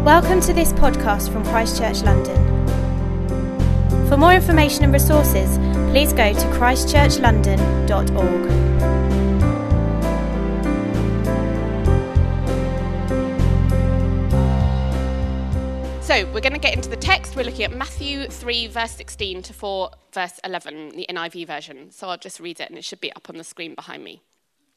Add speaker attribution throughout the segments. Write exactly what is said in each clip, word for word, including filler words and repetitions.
Speaker 1: Welcome to this podcast from Christ Church London. For more information and resources, please go to christ church london dot org.
Speaker 2: So we're going to get into the text. We're looking at Matthew three, verse sixteen to four, verse eleven, the N I V version. So I'll just read it and it should be up on the screen behind me.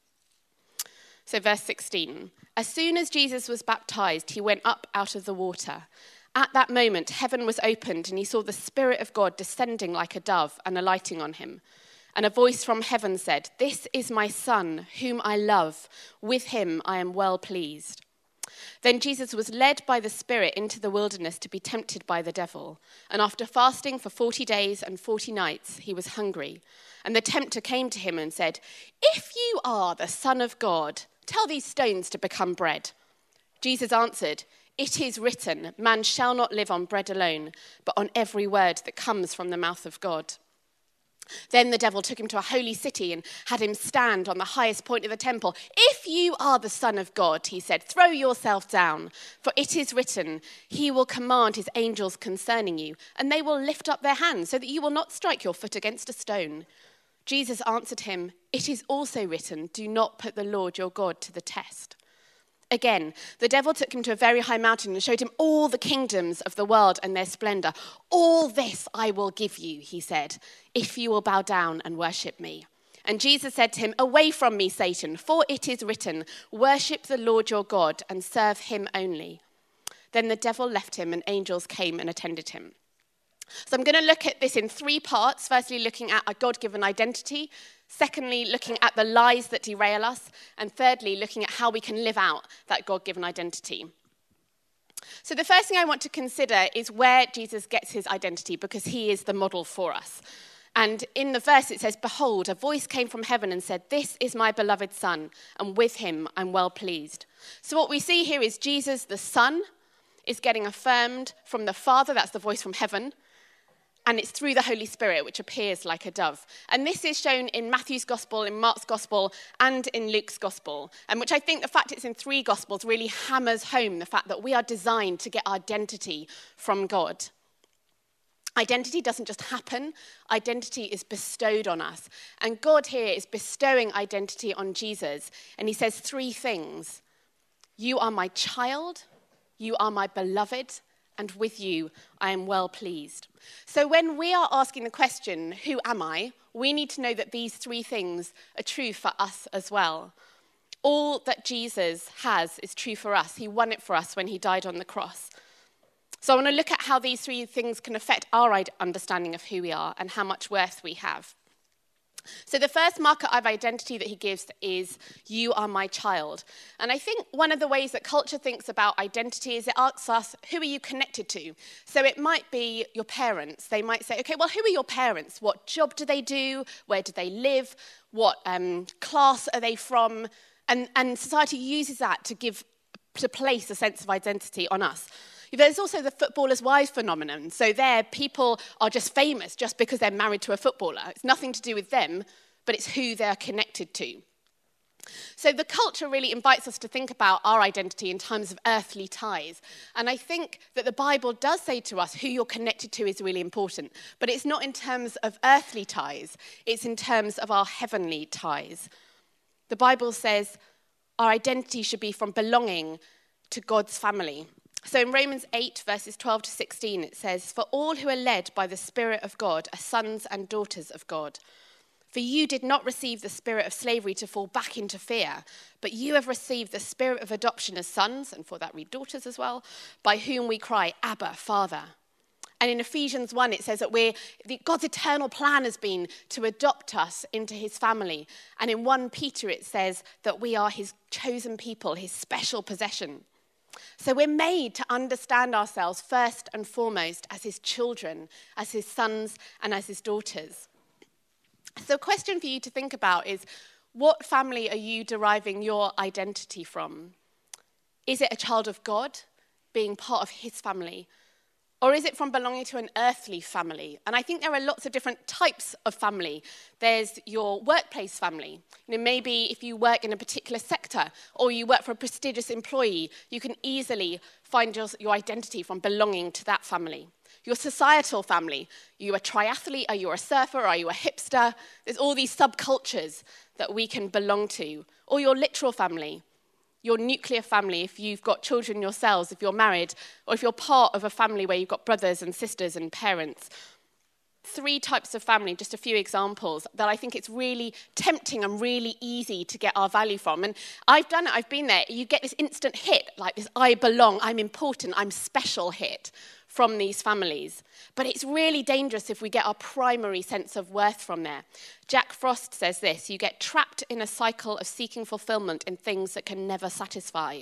Speaker 2: So verse sixteen, as soon as Jesus was baptized, he went up out of the water. At that moment, heaven was opened and he saw the Spirit of God descending like a dove and alighting on him. And a voice from heaven said, "This is my Son, whom I love. With him I am well pleased." Then Jesus was led by the Spirit into the wilderness to be tempted by the devil. And after fasting for forty days and forty nights, he was hungry. And the tempter came to him and said, "If you are the Son of God, tell these stones to become bread." Jesus answered, "It is written, man shall not live on bread alone, but on every word that comes from the mouth of God." Then the devil took him to a holy city and had him stand on the highest point of the temple. "If you are the Son of God," he said, "throw yourself down, for it is written, he will command his angels concerning you, and they will lift up their hands so that you will not strike your foot against a stone." Jesus answered him, "It is also written, do not put the Lord your God to the test." Again, the devil took him to a very high mountain and showed him all the kingdoms of the world and their splendor. "All this I will give you," he said, "if you will bow down and worship me." And Jesus said to him, "Away from me, Satan, for it is written, worship the Lord your God and serve him only." Then the devil left him and angels came and attended him. So I'm going to look at this in three parts. Firstly, looking at a God-given identity. Secondly, looking at the lies that derail us. And thirdly, looking at how we can live out that God-given identity. So the first thing I want to consider is where Jesus gets his identity, because he is the model for us. And in the verse it says, "Behold, a voice came from heaven and said, 'This is my beloved Son, and with him I'm well pleased.'" So what we see here is Jesus, the Son, is getting affirmed from the Father. That's the voice from heaven. And it's through the Holy Spirit, which appears like a dove. And this is shown in Matthew's Gospel, in Mark's Gospel, and in Luke's Gospel. And which I think the fact it's in three Gospels really hammers home the fact that we are designed to get identity from God. Identity doesn't just happen. Identity is bestowed on us. And God here is bestowing identity on Jesus. And he says three things. "You are my child. You are my beloved. And with you, I am well pleased." So when we are asking the question, who am I? We need to know that these three things are true for us as well. All that Jesus has is true for us. He won it for us when he died on the cross. So I want to look at how these three things can affect our understanding of who we are and how much worth we have. So the first marker of identity that he gives is, "You are my child." And I think one of the ways that culture thinks about identity is it asks us, who are you connected to? So it might be your parents. They might say, okay, well, who are your parents? What job do they do? Where do they live? What um, class are they from? And, and society uses that to give, to place a sense of identity on us. There's also the footballer's wives phenomenon. So there, people are just famous just because they're married to a footballer. It's nothing to do with them, but it's who they're connected to. So the culture really invites us to think about our identity in terms of earthly ties. And I think that the Bible does say to us who you're connected to is really important. But it's not in terms of earthly ties. It's in terms of our heavenly ties. The Bible says our identity should be from belonging to God's family. So in Romans eight, verses twelve to sixteen, it says, "For all who are led by the Spirit of God are sons and daughters of God. For you did not receive the spirit of slavery to fall back into fear, but you have received the spirit of adoption as sons," and for that read daughters as well, "by whom we cry, Abba, Father." And in Ephesians one, it says that we're, God's eternal plan has been to adopt us into his family. And in First Peter, it says that we are his chosen people, his special possession. So we're made to understand ourselves first and foremost as his children, as his sons and as his daughters. So a question for you to think about is, what family are you deriving your identity from? Is it a child of God, being part of his family? Or is it from belonging to an earthly family? And I think there are lots of different types of family. There's your workplace family. You know, maybe if you work in a particular sector or you work for a prestigious employee, you can easily find your, your identity from belonging to that family. Your societal family. Are you a triathlete? Are you a surfer? Are you a hipster? There's all these subcultures that we can belong to. Or your literal family. Your nuclear family, if you've got children yourselves, if you're married, or if you're part of a family where you've got brothers and sisters and parents. Three types of family, just a few examples, that I think it's really tempting and really easy to get our value from. And I've done it, I've been there. You get this instant hit, like this I belong, I'm important, I'm special hit from these families. But it's really dangerous if we get our primary sense of worth from there. Jack Frost says this: you get trapped in a cycle of seeking fulfillment in things that can never satisfy.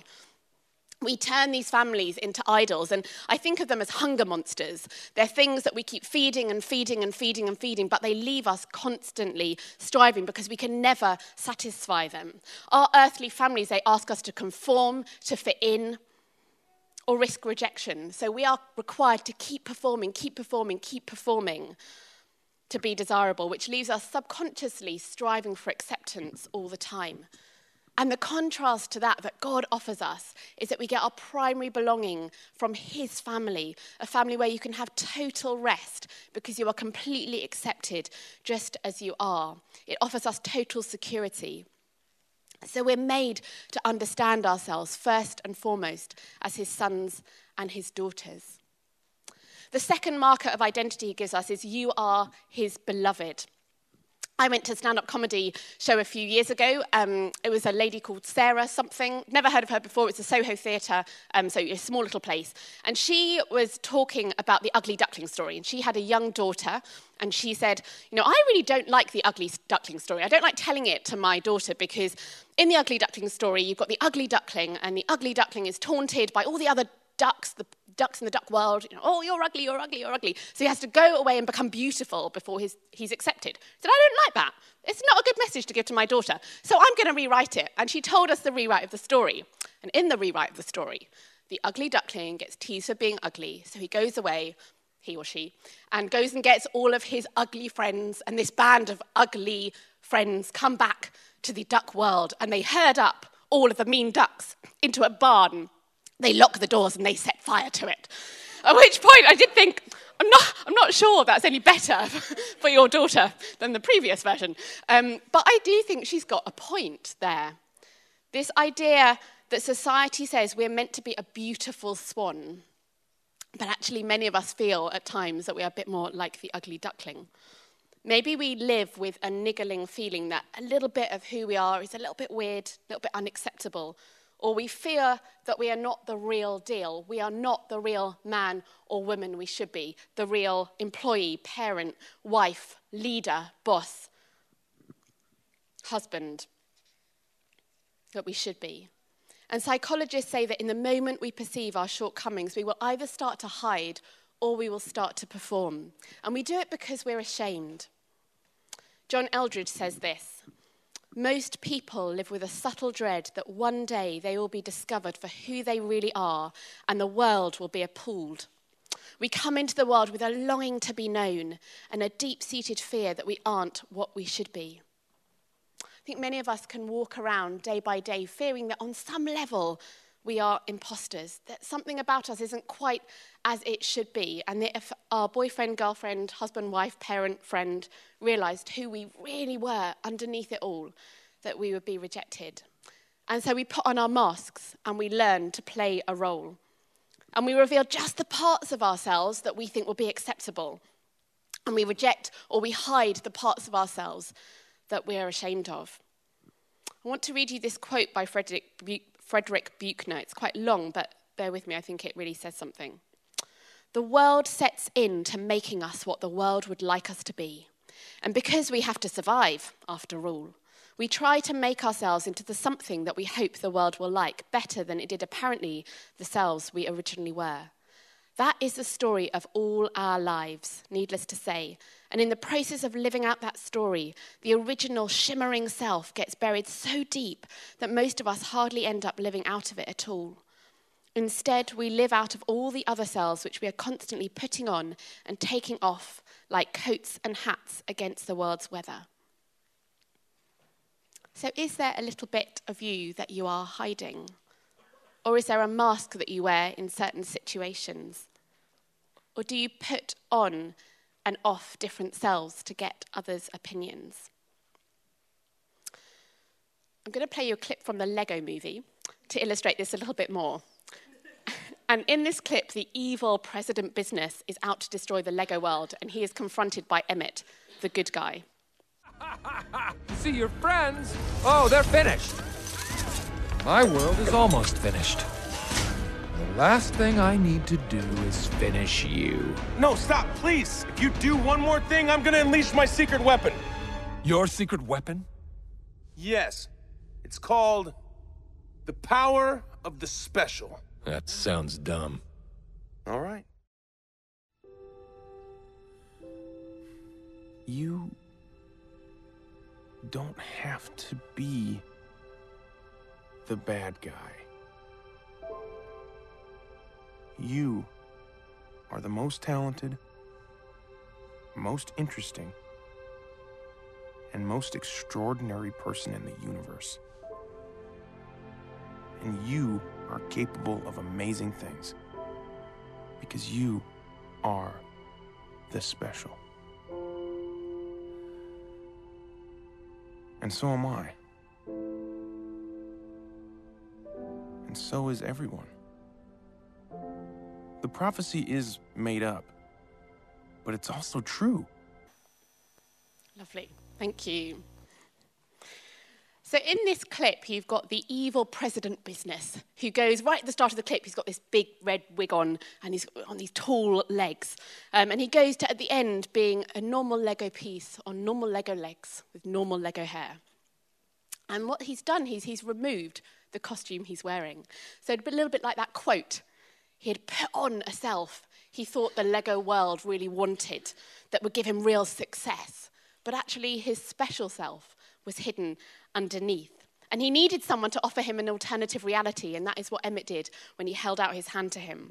Speaker 2: We turn these families into idols, and I think of them as hunger monsters. They're things that we keep feeding and feeding and feeding and feeding, but they leave us constantly striving because we can never satisfy them. Our earthly families, they ask us to conform, to fit in, or risk rejection. So we are required to keep performing, keep performing, keep performing to be desirable, which leaves us subconsciously striving for acceptance all the time. And the contrast to that that God offers us is that we get our primary belonging from his family, a family where you can have total rest because you are completely accepted just as you are. It offers us total security. So we're made to understand ourselves first and foremost as his sons and his daughters. The second marker of identity he gives us is you are his beloved. I went to a stand-up comedy show a few years ago. Um, it was a lady called Sarah something. Never heard of her before. It was a Soho theatre, um, so a small little place. And she was talking about the Ugly Duckling story. And she had a young daughter. And she said, you know, I really don't like the Ugly Duckling story. I don't like telling it to my daughter because in the Ugly Duckling story, you've got the ugly duckling. And the ugly duckling is taunted by all the other ducks, the ducks in the duck world, you know, oh, you're ugly, you're ugly, you're ugly. So he has to go away and become beautiful before he's, he's accepted. He said, I don't like that. It's not a good message to give to my daughter. So I'm going to rewrite it. And she told us the rewrite of the story. And in the rewrite of the story, the ugly duckling gets teased for being ugly. So he goes away, he or she, and goes and gets all of his ugly friends. And this band of ugly friends come back to the duck world. And they herd up all of the mean ducks into a barn. They lock the doors and they set fire to it. At which point I did think, I'm not, I'm not sure that's any better for your daughter than the previous version. Um, but I do think she's got a point there. This idea that society says we're meant to be a beautiful swan, but actually many of us feel at times that we are a bit more like the ugly duckling. Maybe we live with a niggling feeling that a little bit of who we are is a little bit weird, a little bit unacceptable. Or we fear that we are not the real deal. We are not the real man or woman we should be. The real employee, parent, wife, leader, boss, husband that we should be. And psychologists say that in the moment we perceive our shortcomings, we will either start to hide or we will start to perform. And we do it because we're ashamed. John Eldridge says this: most people live with a subtle dread that one day they will be discovered for who they really are and the world will be appalled. We come into the world with a longing to be known and a deep-seated fear that we aren't what we should be. I think many of us can walk around day by day fearing that on some level we are imposters, that something about us isn't quite as it should be, and that if our boyfriend, girlfriend, husband, wife, parent, friend realised who we really were underneath it all, that we would be rejected. And so we put on our masks and we learn to play a role. And we reveal just the parts of ourselves that we think will be acceptable. And we reject or we hide the parts of ourselves that we are ashamed of. I want to read you this quote by Frederick Bu- Frederick Buechner. It's quite long, but bear with me, I think it really says something. The world sets in to making us what the world would like us to be. And because we have to survive, after all, we try to make ourselves into the something that we hope the world will like better than it did apparently the selves we originally were. That is the story of all our lives, needless to say. And in the process of living out that story, the original shimmering self gets buried so deep that most of us hardly end up living out of it at all. Instead, we live out of all the other selves which we are constantly putting on and taking off like coats and hats against the world's weather. So is there a little bit of you that you are hiding? Or is there a mask that you wear in certain situations? Or do you put on and off different selves to get others' opinions? I'm going to play you a clip from the Lego movie to illustrate this a little bit more. And in this clip, the evil President Business is out to destroy the Lego world, and he is confronted by Emmett, the good guy.
Speaker 3: See your friends? Oh, they're finished. My world is almost finished. The last thing I need to do is finish you.
Speaker 4: No, stop, please. If you do one more thing, I'm gonna unleash my secret weapon.
Speaker 3: Your secret weapon?
Speaker 4: Yes. It's called the power of the special.
Speaker 3: That sounds dumb.
Speaker 4: All right. You don't have to be the bad guy. You are the most talented, most interesting, and most extraordinary person in the universe. And you are capable of amazing things because you are the special. And so am I. And so is everyone. The prophecy is made up, but it's also true.
Speaker 2: Lovely. Thank you. So in this clip, you've got the evil President Business, who goes right at the start of the clip. He's got this big red wig on, and he's on these tall legs. Um, and he goes to, at the end, being a normal Lego piece on normal Lego legs with normal Lego hair. And what he's done is he's removed the costume he's wearing. So a little bit like that quote. He had put on a self he thought the Lego world really wanted that would give him real success. But actually, his special self was hidden underneath. And he needed someone to offer him an alternative reality, and that is what Emmett did when he held out his hand to him.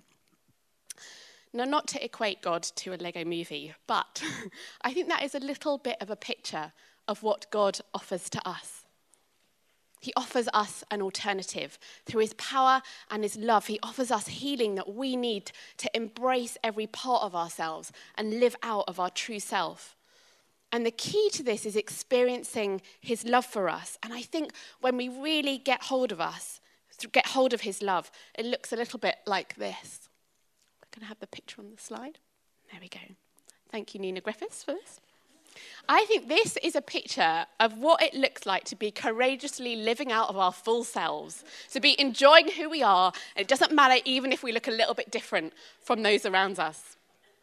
Speaker 2: Now, not to equate God to a Lego movie, but I think that is a little bit of a picture of what God offers to us. He offers us an alternative. Through his power and his love, he offers us healing that we need to embrace every part of ourselves and live out of our true self. And the key to this is experiencing his love for us. And I think when we really get hold of us, get hold of his love, it looks a little bit like this. We're going to have the picture on the slide. There we go. Thank you, Nina Griffiths, for this. I think this is a picture of what it looks like to be courageously living out of our full selves, to be enjoying who we are, and it doesn't matter even if we look a little bit different from those around us.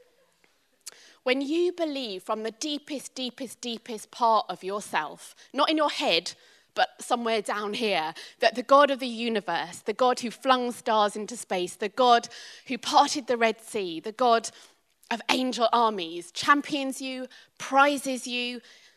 Speaker 2: When you believe from the deepest, deepest, deepest part of yourself, not in your head, but somewhere down here, that the God of the universe, the God who flung stars into space, the God who parted the Red Sea, the God of angel armies, champions you, prizes you,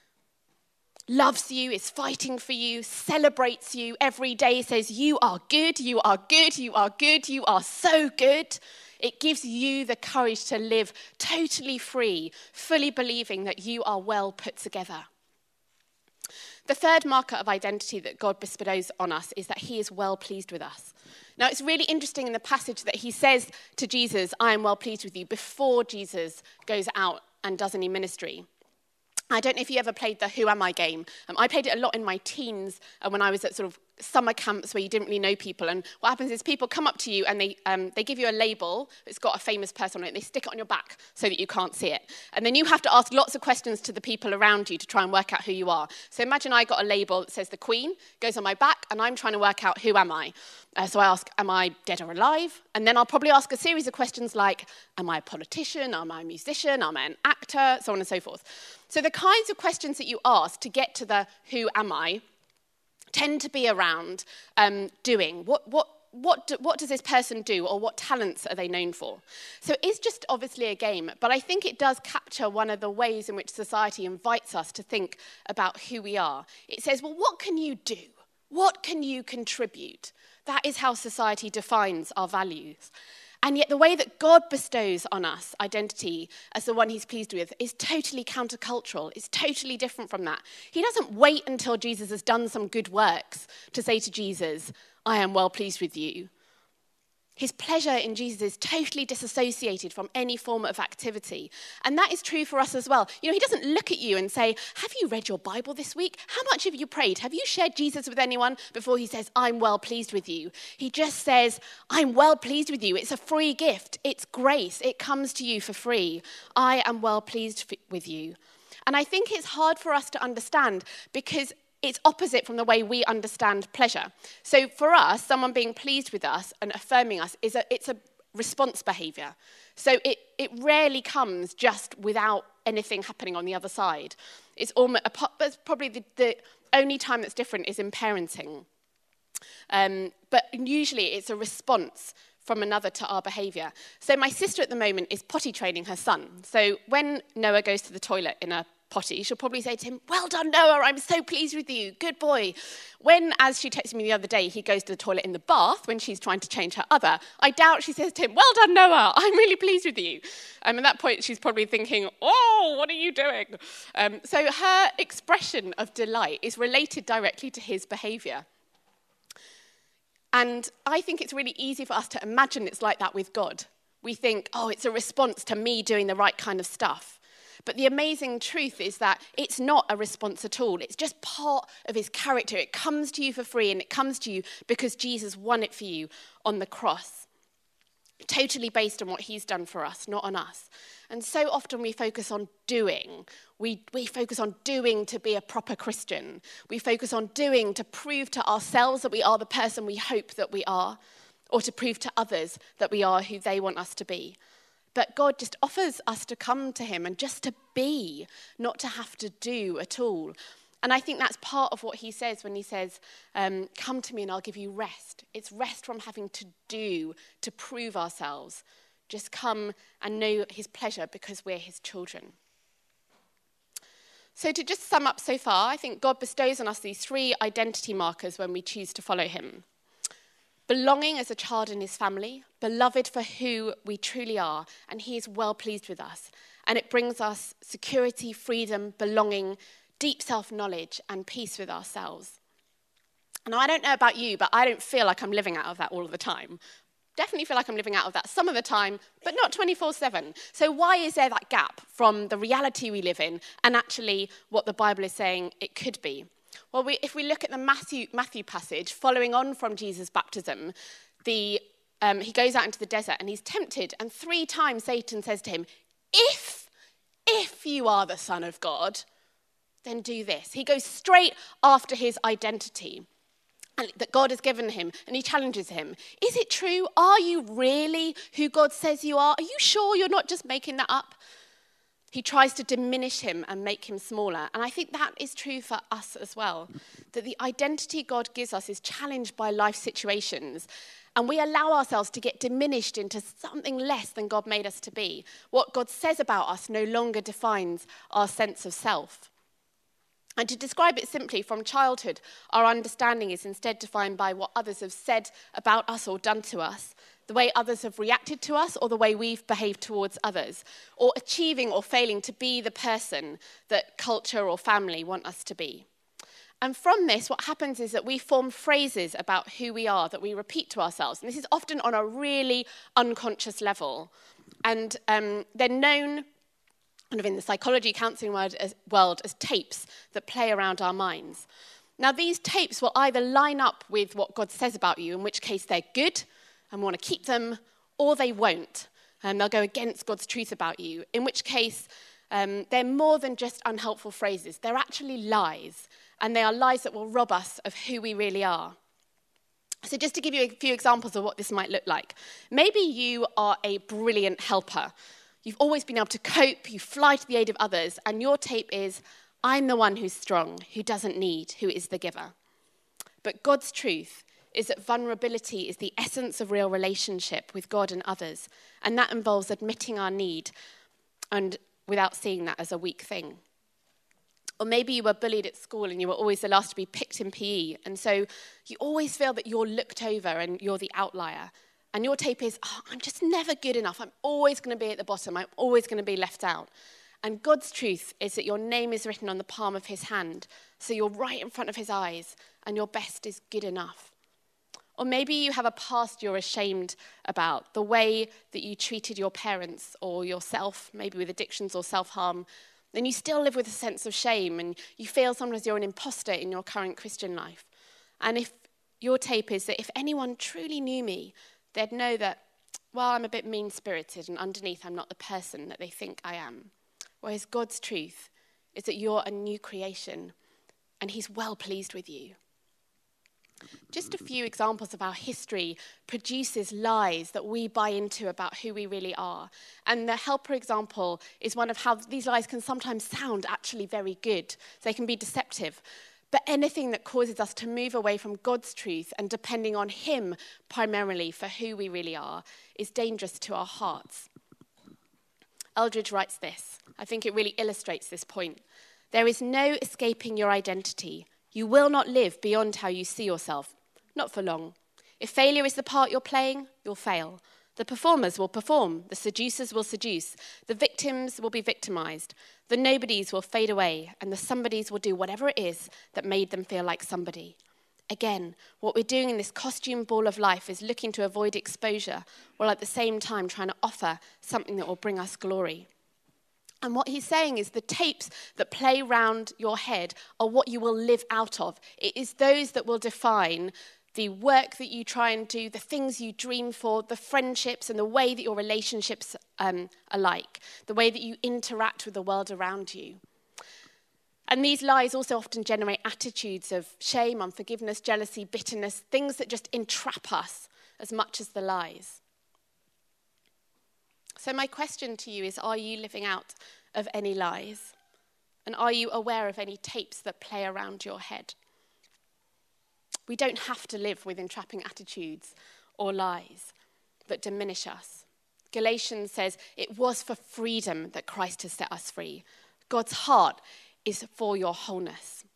Speaker 2: loves you, is fighting for you, celebrates you every day, says, you are good, you are good, you are good, you are so good. It gives you the courage to live totally free, fully believing that you are well put together. The third marker of identity that God bestows on us is that he is well pleased with us. Now, it's really interesting in the passage that he says to Jesus, I am well pleased with you, before Jesus goes out and does any ministry. I don't know if you ever played the Who Am I game. Um, I played it a lot in my teens uh, when I was at sort of summer camps where you didn't really know people. And what happens is people come up to you and they um, they give you a label that's got a famous person on it. And they stick it on your back so that you can't see it. And then you have to ask lots of questions to the people around you to try and work out who you are. So imagine I got a label that says the Queen, goes on my back, and I'm trying to work out who am I. Uh, so I ask, am I dead or alive? And then I'll probably ask a series of questions like, am I a politician? Am I a musician? Am I an actor? So on and so forth. So the kinds of questions that you ask to get to the who am I tend to be around um, doing. What, what, what, do, what does this person do, or what talents are they known for? So it's just obviously a game, but I think it does capture one of the ways in which society invites us to think about who we are. It says, well, what can you do? What can you contribute That is how society defines our values. And yet the way that God bestows on us identity as the one he's pleased with is totally countercultural. It's totally different from that. He doesn't wait until Jesus has done some good works to say to Jesus, I am well pleased with you. His pleasure in Jesus is totally disassociated from any form of activity. And that is true for us as well. You know, he doesn't look at you and say, have you read your Bible this week? How much have you prayed? Have you shared Jesus with anyone? Before he says, I'm well pleased with you. He just says, I'm well pleased with you. It's a free gift. It's grace. It comes to you for free. I am well pleased f- with you. And I think it's hard for us to understand because it's opposite from the way we understand pleasure. So for us, someone being pleased with us and affirming us, is a it's a response behaviour. So it, it rarely comes just without anything happening on the other side. It's almost it's probably the, the only time that's different is in parenting. Um, but usually it's a response from another to our behaviour. So my sister at the moment is potty training her son. So when Noah goes to the toilet in a potty, she'll probably say to him, well done, Noah, I'm so pleased with you, good boy. When, as she texted me the other day, he goes to the toilet in the bath when she's trying to change her other, I doubt she says to him, well done, Noah, I'm really pleased with you. Um, at that point, she's probably thinking, oh, what are you doing? Um, so her expression of delight is related directly to his behaviour. And I think it's really easy for us to imagine it's like that with God. We think, oh, it's a response to me doing the right kind of stuff. But the amazing truth is that it's not a response at all. It's just part of his character. It comes to you for free, and it comes to you because Jesus won it for you on the cross. Totally based on what he's done for us, not on us. And so often we focus on doing. We, we focus on doing to be a proper Christian. We focus on doing to prove to ourselves that we are the person we hope that we are, or to prove to others that we are who they want us to be. But God just offers us to come to him and just to be, not to have to do at all. And I think that's part of what he says when he says, um, come to me and I'll give you rest. It's rest from having to do, to prove ourselves. Just come and know his pleasure because we're his children. So to just sum up so far, I think God bestows on us these three identity markers when we choose to follow him. Belonging as a child in his family, beloved for who we truly are, and he is well pleased with us. And it brings us security, freedom, belonging, deep self-knowledge, and peace with ourselves. And I don't know about you, but I don't feel like I'm living out of that all of the time. Definitely feel like I'm living out of that some of the time, but not twenty-four seven. So why is there that gap from the reality we live in and actually what the Bible is saying it could be? Well, we, if we look at the Matthew, Matthew passage, following on from Jesus' baptism, the, um, he goes out into the desert and he's tempted, and three times Satan says to him, if, if you are the Son of God, then do this. He goes straight after his identity and that God has given him, and he challenges him. Is it true? Are you really who God says you are? Are you sure you're not just making that up? He tries to diminish him and make him smaller. And I think that is true for us as well, that the identity God gives us is challenged by life situations, and we allow ourselves to get diminished into something less than God made us to be. What God says about us no longer defines our sense of self. And to describe it simply, from childhood, our understanding is instead defined by what others have said about us or done to us, the way others have reacted to us, or the way we've behaved towards others, or achieving or failing to be the person that culture or family want us to be. And from this, what happens is that we form phrases about who we are that we repeat to ourselves. And this is often on a really unconscious level. And um, they're known kind of in the psychology counseling world as, world as tapes that play around our minds. Now, these tapes will either line up with what God says about you, in which case they're good, and want to keep them, or they won't, and they'll go against God's truth about you, in which case um, they're more than just unhelpful phrases. They're actually lies, and they are lies that will rob us of who we really are. So just to give you a few examples of what this might look like. Maybe you are a brilliant helper. You've always been able to cope, you fly to the aid of others, and your tape is, I'm the one who's strong, who doesn't need, who is the giver. But God's truth is that vulnerability is the essence of real relationship with God and others, and that involves admitting our need and without seeing that as a weak thing. Or maybe you were bullied at school and you were always the last to be picked in P E. And so you always feel that you're looked over and you're the outlier. And your tape is, oh, I'm just never good enough. I'm always going to be at the bottom. I'm always going to be left out. And God's truth is that your name is written on the palm of his hand. So you're right in front of his eyes and your best is good enough. Or maybe you have a past you're ashamed about, the way that you treated your parents or yourself, maybe with addictions or self-harm. Then you still live with a sense of shame and you feel sometimes you're an imposter in your current Christian life. And if your tape is that if anyone truly knew me, they'd know that, well, I'm a bit mean-spirited and underneath I'm not the person that they think I am. Whereas God's truth is that you're a new creation and he's well pleased with you. Just a few examples of how history produces lies that we buy into about who we really are. And the helper example is one of how these lies can sometimes sound actually very good. They can be deceptive. But anything that causes us to move away from God's truth and depending on him primarily for who we really are is dangerous to our hearts. Eldridge writes this. I think it really illustrates this point. There is no escaping your identity. You will not live beyond how you see yourself, not for long. If failure is the part you're playing, you'll fail. The performers will perform, the seducers will seduce, the victims will be victimized, the nobodies will fade away, and the somebodies will do whatever it is that made them feel like somebody. Again, what we're doing in this costume ball of life is looking to avoid exposure, while at the same time trying to offer something that will bring us glory. And what he's saying is the tapes that play round your head are what you will live out of. It is those that will define the work that you try and do, the things you dream for, the friendships and the way that your relationships um, are like, the way that you interact with the world around you. And these lies also often generate attitudes of shame, unforgiveness, jealousy, bitterness, things that just entrap us as much as the lies. So my question to you is, are you living out of any lies? And are you aware of any tapes that play around your head? We don't have to live with entrapping attitudes or lies that diminish us. Galatians says, it was for freedom that Christ has set us free. God's heart is for your wholeness.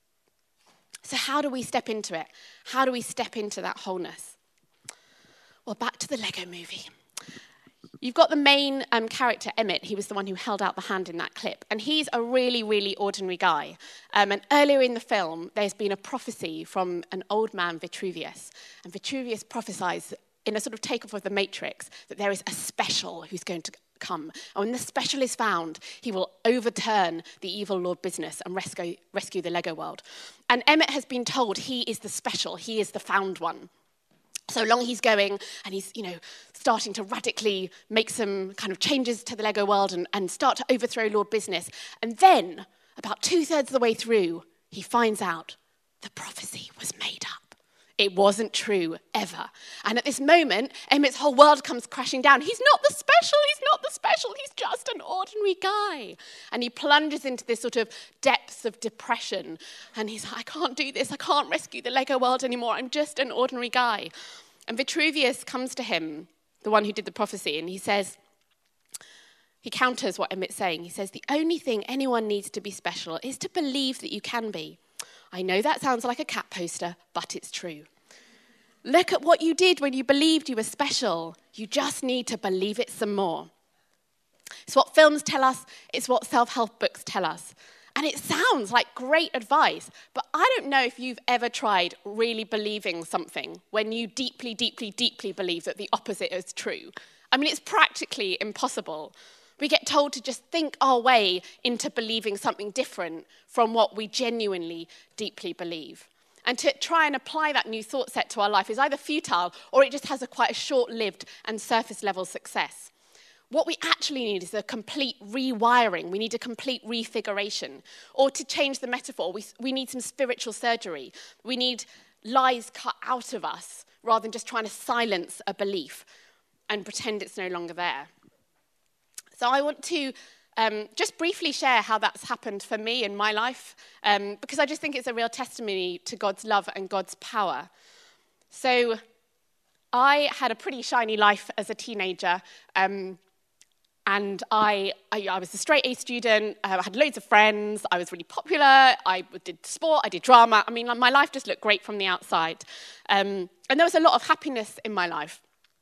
Speaker 2: So how do we step into it? How do we step into that wholeness? Well, back to the Lego movie. You've got the main um, character, Emmett. He was the one who held out the hand in that clip. And he's a really, really ordinary guy. Um, and earlier in the film, there's been a prophecy from an old man, Vitruvius. And Vitruvius prophesies in a sort of takeoff of the Matrix that there is a special who's going to come. And when the special is found, he will overturn the evil Lord Business and rescue, rescue the Lego world. And Emmett has been told he is the special. He is the found one. So long he's going and he's, you know, starting to radically make some kind of changes to the Lego world and, and start to overthrow Lord Business. And then, about two-thirds of the way through, he finds out the prophecy was made up. It wasn't true, ever. And at this moment, Emmett's whole world comes crashing down. He's not the special, he's not the special, he's just an ordinary guy. And he plunges into this sort of depths of depression. And he's like, I can't do this, I can't rescue the Lego world anymore, I'm just an ordinary guy. And Vitruvius comes to him, the one who did the prophecy, and he says, he counters what Emmett's saying. He says, the only thing anyone needs to be special is to believe that you can be. I know that sounds like a cat poster, but it's true. Look at what you did when you believed you were special. You just need to believe it some more. It's what films tell us. It's what self-help books tell us. And it sounds like great advice, but I don't know if you've ever tried really believing something when you deeply, deeply, deeply believe that the opposite is true. I mean, it's practically impossible. We get told to just think our way into believing something different from what we genuinely, deeply believe. And to try and apply that new thought set to our life is either futile or it just has a quite a short-lived and surface-level success. What we actually need is a complete rewiring. We need a complete refiguration. Or to change the metaphor, we, we need some spiritual surgery. We need lies cut out of us rather than just trying to silence a belief and pretend it's no longer there. So I want to um, just briefly share how that's happened for me in my life, um, because I just think it's a real testimony to God's love and God's power. So I had a pretty shiny life as a teenager. Um, And I, I, I was a straight A student, uh, I had loads of friends, I was really popular, I did sport, I did drama. I mean, my life just looked great from the outside. Um, and there was a lot of happiness in my life.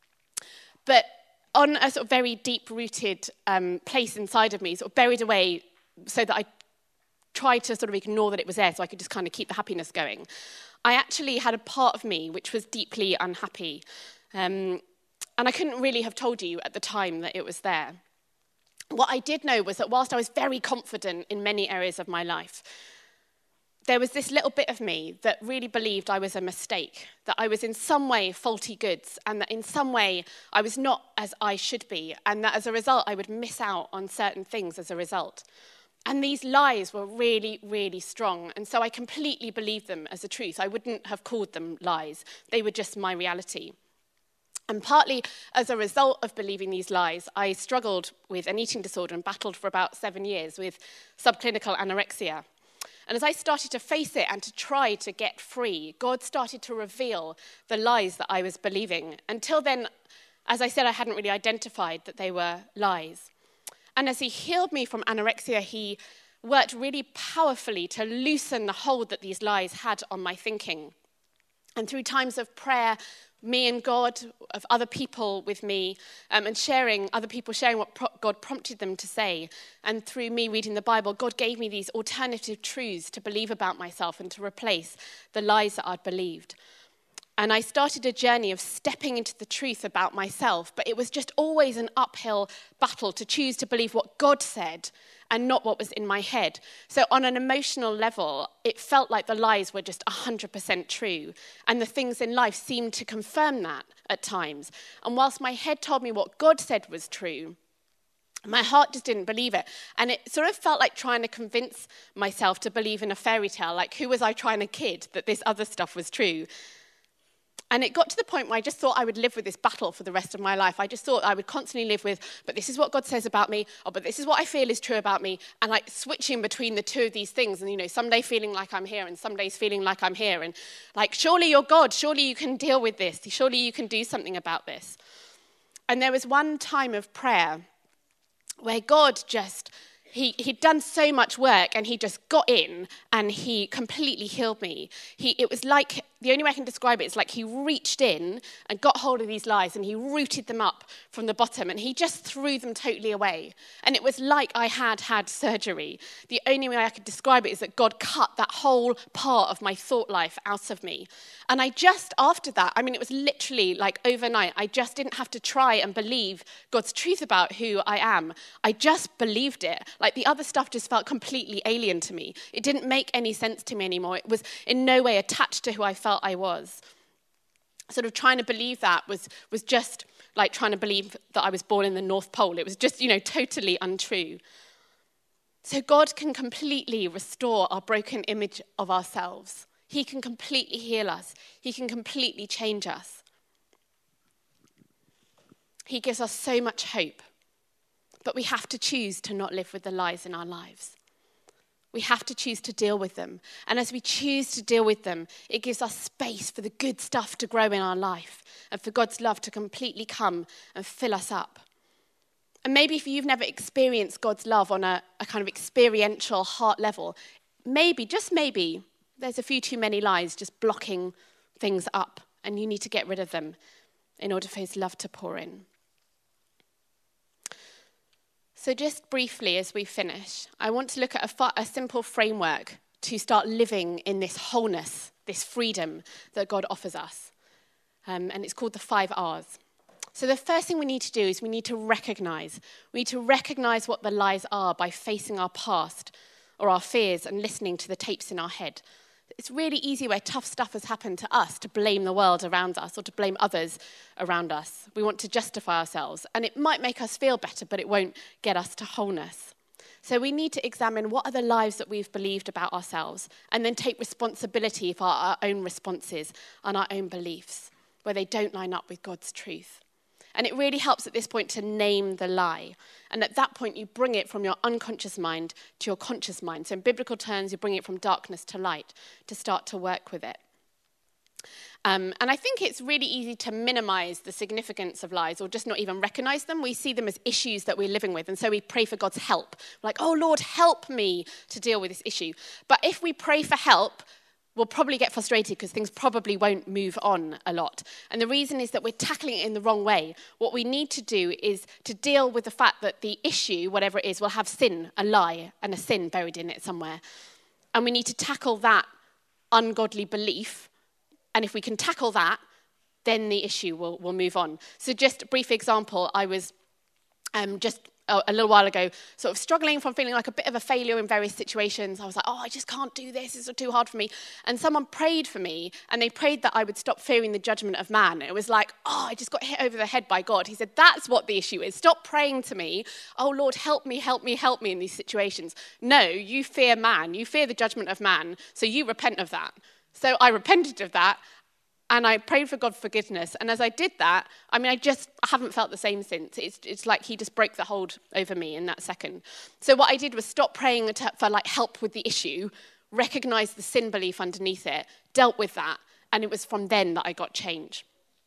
Speaker 2: But on a sort of very deep-rooted um, place inside of me, sort of buried away so that I tried to sort of ignore that it was there so I could just kind of keep the happiness going, I actually had a part of me which was deeply unhappy. Um, and I couldn't really have told you at the time that it was there. What I did know was that whilst I was very confident in many areas of my life, there was this little bit of me that really believed I was a mistake, that I was in some way faulty goods, and that in some way I was not as I should be, and that as a result I would miss out on certain things as a result. And these lies were really, really strong, and so I completely believed them as a truth. I wouldn't have called them lies. They were just my reality. And partly as a result of believing these lies, I struggled with an eating disorder and battled for about seven years with subclinical anorexia. And as I started to face it and to try to get free, God started to reveal the lies that I was believing. Until then, as I said, I hadn't really identified that they were lies. And as he healed me from anorexia, he worked really powerfully to loosen the hold that these lies had on my thinking. And through times of prayer, me and God, of other people with me, um, and sharing, other people sharing what pro- God prompted them to say. And through me reading the Bible, God gave me these alternative truths to believe about myself and to replace the lies that I'd believed. And I started a journey of stepping into the truth about myself, but it was just always an uphill battle to choose to believe what God said and not what was in my head. So on an emotional level, it felt like the lies were just one hundred percent true, and the things in life seemed to confirm that at times. And whilst my head told me what God said was true, my heart just didn't believe it. And it sort of felt like trying to convince myself to believe in a fairy tale, like who was I trying to kid that this other stuff was true? And it got to the point where I just thought I would live with this battle for the rest of my life. I just thought I would constantly live with, but this is what God says about me, or but this is what I feel is true about me, and like switching between the two of these things, and you know, some day feeling like I'm here, and some days feeling like I'm here, and like, surely you're God, surely you can deal with this, surely you can do something about this. And there was one time of prayer where God just, He, he'd done so much work, and he just got in and he completely healed me. He, it was like, the only way I can describe it is like he reached in and got hold of these lies and he rooted them up from the bottom and he just threw them totally away. And it was like I had had surgery. The only way I could describe it is that God cut that whole part of my thought life out of me. And I just, after that, I mean, it was literally like overnight, I just didn't have to try and believe God's truth about who I am. I just believed it. Like the other stuff just felt completely alien to me. It didn't make any sense to me anymore. It was in no way attached to who I felt I was. Sort of trying to believe that was, was just like trying to believe that I was born in the North Pole. It was just, you know, totally untrue. So God can completely restore our broken image of ourselves. He can completely heal us. He can completely change us. He gives us so much hope. But we have to choose to not live with the lies in our lives. We have to choose to deal with them. And as we choose to deal with them, it gives us space for the good stuff to grow in our life and for God's love to completely come and fill us up. And maybe if you've never experienced God's love on a, a kind of experiential heart level, maybe, just maybe, there's a few too many lies just blocking things up and you need to get rid of them in order for his love to pour in. So just briefly as we finish, I want to look at a, fa- a simple framework to start living in this wholeness, this freedom that God offers us. Um, and it's called the five R's. So the first thing we need to do is we need to recognize. We need to recognize what the lies are by facing our past or our fears and listening to the tapes in our head. It's really easy where tough stuff has happened to us to blame the world around us or to blame others around us. We want to justify ourselves. And it might make us feel better, but it won't get us to wholeness. So we need to examine what are the lies that we've believed about ourselves and then take responsibility for our own responses and our own beliefs where they don't line up with God's truth. And it really helps at this point to name the lie. And at that point, you bring it from your unconscious mind to your conscious mind. So in biblical terms, you bring it from darkness to light to start to work with it. Um, and I think it's really easy to minimize the significance of lies or just not even recognize them. We see them as issues that we're living with. And so we pray for God's help. Like, oh, Lord, help me to deal with this issue. But if we pray for help, we'll probably get frustrated because things probably won't move on a lot. And the reason is that we're tackling it in the wrong way. What we need to do is to deal with the fact that the issue, whatever it is, will have sin, a lie, and a sin buried in it somewhere. And we need to tackle that ungodly belief. And if we can tackle that, then the issue will, will move on. So just a brief example, I was um, just a, a little while ago sort of struggling from feeling like a bit of a failure in various situations. I was like, oh, I just can't do this. It's too hard for me. And someone prayed for me, and they prayed that I would stop fearing the judgment of man. It was like, oh, I just got hit over the head by God. He said, that's what the issue is. Stop praying to me. Oh, Lord, help me, help me, help me in these situations. No, you fear man. You fear the judgment of man. So you repent of that. So I repented of that, and I prayed for God's forgiveness. And as I did that, I mean, I just haven't felt the same since. It's it's like he just broke the hold over me in that second. So what I did was stop praying for like help with the issue, recognize the sin belief underneath it, dealt with that, and it was from then that I got change.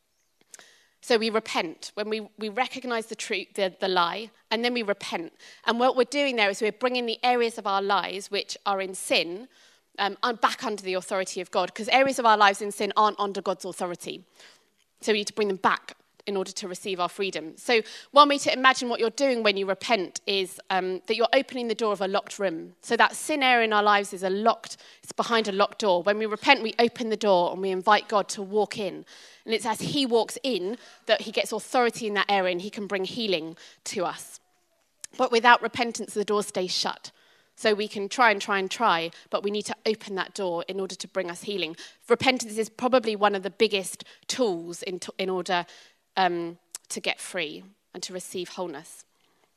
Speaker 2: So we repent. When we, we recognize the truth, the, the lie, and then we repent. And what we're doing there is we're bringing the areas of our lives which are in sin Um, back under the authority of God, because areas of our lives in sin aren't under God's authority. So we need to bring them back in order to receive our freedom. So one way to imagine what you're doing when you repent is um, that you're opening the door of a locked room. So that sin area in our lives is a locked, it's behind a locked door. When we repent, we open the door and we invite God to walk in. And it's as he walks in that he gets authority in that area and he can bring healing to us. But without repentance, the door stays shut. So we can try and try and try, but we need to open that door in order to bring us healing. Repentance is probably one of the biggest tools in, to, in order um, to get free and to receive wholeness.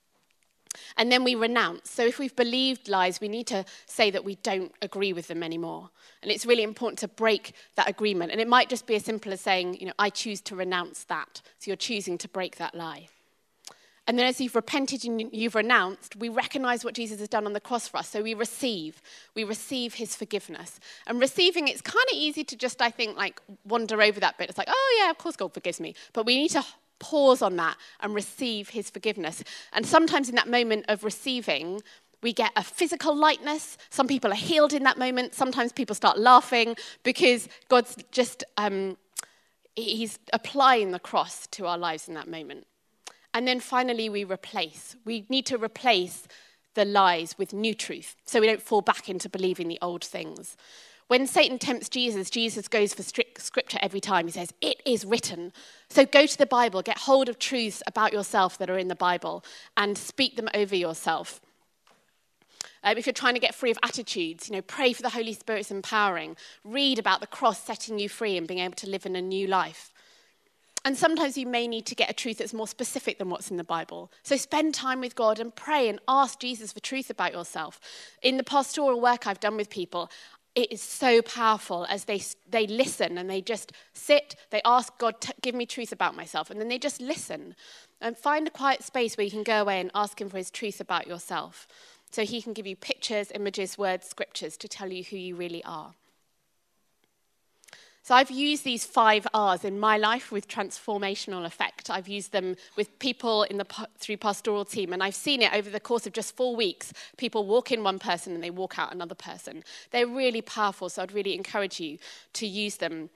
Speaker 2: And then we renounce. So if we've believed lies, we need to say that we don't agree with them anymore. And it's really important to break that agreement. And it might just be as simple as saying, you know, I choose to renounce that. So you're choosing to break that lie. And then as you've repented and you've renounced, we recognize what Jesus has done on the cross for us. So we receive. We receive his forgiveness. And receiving, it's kind of easy to just, I think, like wander over that bit. It's like, oh yeah, of course God forgives me. But we need to pause on that and receive his forgiveness. And sometimes in that moment of receiving, we get a physical lightness. Some people are healed in that moment. Sometimes people start laughing because God's just, um, he's applying the cross to our lives in that moment. And then finally, we replace. We need to replace the lies with new truth so we don't fall back into believing the old things. When Satan tempts Jesus, Jesus goes for strict scripture every time. He says, it is written. So go to the Bible, get hold of truths about yourself that are in the Bible and speak them over yourself. Um, if you're trying to get free of attitudes, you know, pray for the Holy Spirit's empowering. Read about the cross setting you free and being able to live in a new life. And sometimes you may need to get a truth that's more specific than what's in the Bible. So spend time with God and pray and ask Jesus for truth about yourself. In the pastoral work I've done with people, it is so powerful as they they listen and they just sit, they ask God, to give me truth about myself, and then they just listen. And find a quiet space where you can go away and ask him for his truth about yourself. So he can give you pictures, images, words, scriptures to tell you who you really are. So I've used these five R's in my life with transformational effect. I've used them with people in the through pastoral team, and I've seen it over the course of just four weeks. People walk in one person and they walk out another person. They're really powerful, so I'd really encourage you to use them.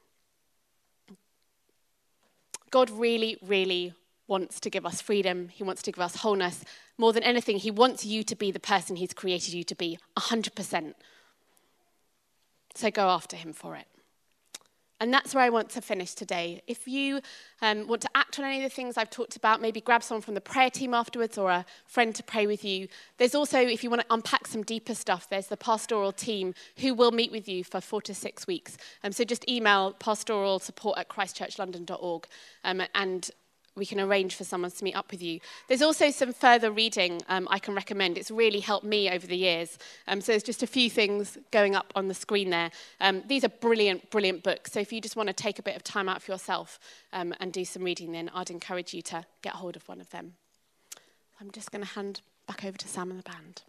Speaker 2: God really, really wants to give us freedom. He wants to give us wholeness. More than anything, he wants you to be the person he's created you to be, one hundred percent. So go after him for it. And that's where I want to finish today. If you um, want to act on any of the things I've talked about, maybe grab someone from the prayer team afterwards or a friend to pray with you. There's also, if you want to unpack some deeper stuff, there's the pastoral team who will meet with you for four to six weeks. Um, so just email pastoral support at christchurch london dot org um, and we can arrange for someone to meet up with you. There's also some further reading um, I can recommend. It's really helped me over the years. Um, so there's just a few things going up on the screen there. Um, these are brilliant, brilliant books. So if you just want to take a bit of time out for yourself um, and do some reading, then I'd encourage you to get hold of one of them. I'm just going to hand back over to Sam and the band.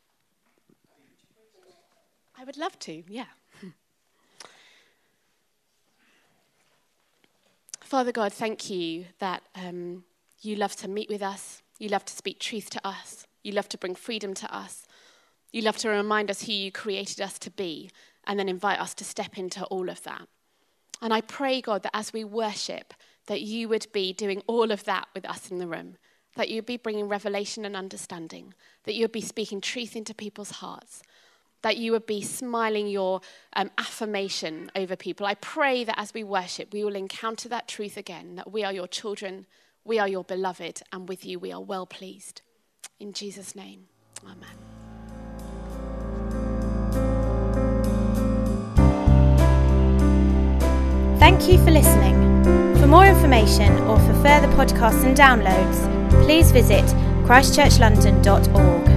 Speaker 2: I would love to, yeah. Father God, thank you that um, you love to meet with us. You love to speak truth to us. You love to bring freedom to us. You love to remind us who you created us to be and then invite us to step into all of that. And I pray, God, that as we worship, that you would be doing all of that with us in the room, that you would be bringing revelation and understanding, that you would be speaking truth into people's hearts, that you would be smiling your um, affirmation over people. I pray that as we worship, we will encounter that truth again, that we are your children, we are your beloved, and with you we are well pleased. In Jesus' name, amen.
Speaker 1: Thank you for listening. For more information or for further podcasts and downloads, please visit christchurch london dot org.